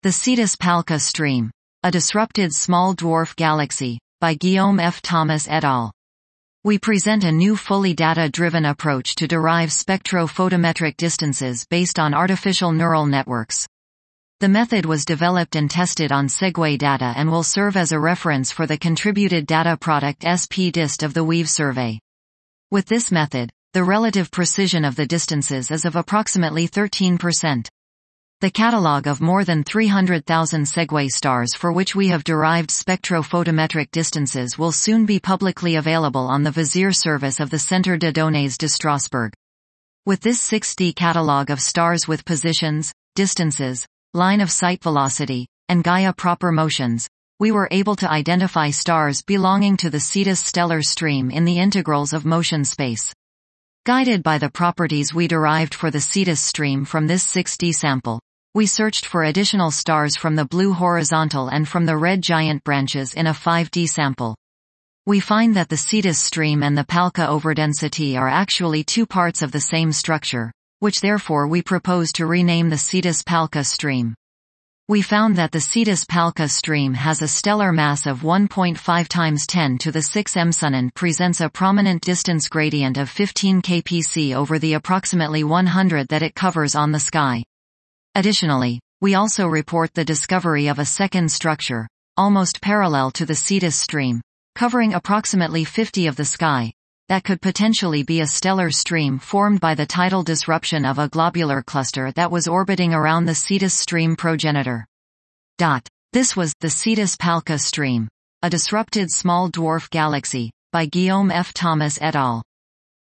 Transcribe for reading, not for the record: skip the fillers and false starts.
The Cetus Palca Stream. A Disrupted Small Dwarf Galaxy, by Guillaume F. Thomas et al. We present a new fully data-driven approach to derive spectrophotometric distances based on artificial neural networks. The method was developed and tested on Segway data and will serve as a reference for the contributed data product SP-DIST of the WEAVE survey. With this method, the relative precision of the distances is of approximately 13%. The catalog of more than 300,000 Segway stars for which we have derived spectrophotometric distances will soon be publicly available on the Vizier service of the Centre de Données de Strasbourg. With this 6D catalog of stars with positions, distances, line of sight velocity, and Gaia proper motions, we were able to identify stars belonging to the Cetus stellar stream in the integrals of motion space. Guided by the properties we derived for the Cetus stream from this 6D sample, we searched for additional stars from the blue horizontal and from the red giant branches in a 5D sample. We find that the Cetus stream and the Palca overdensity are actually two parts of the same structure, which therefore we propose to rename the Cetus Palca stream. We found that the Cetus Palca stream has a stellar mass of 1.5 times 10 to the 6 m and presents a prominent distance gradient of 15 kpc over the approximately 100 that it covers on the sky. Additionally, we also report the discovery of a second structure, almost parallel to the Cetus stream, covering approximately 50 of the sky, that could potentially be a stellar stream formed by the tidal disruption of a globular cluster that was orbiting around the Cetus stream progenitor. This was the Cetus Palca Stream, a Disrupted Small Dwarf Galaxy, by Guillaume F. Thomas et al.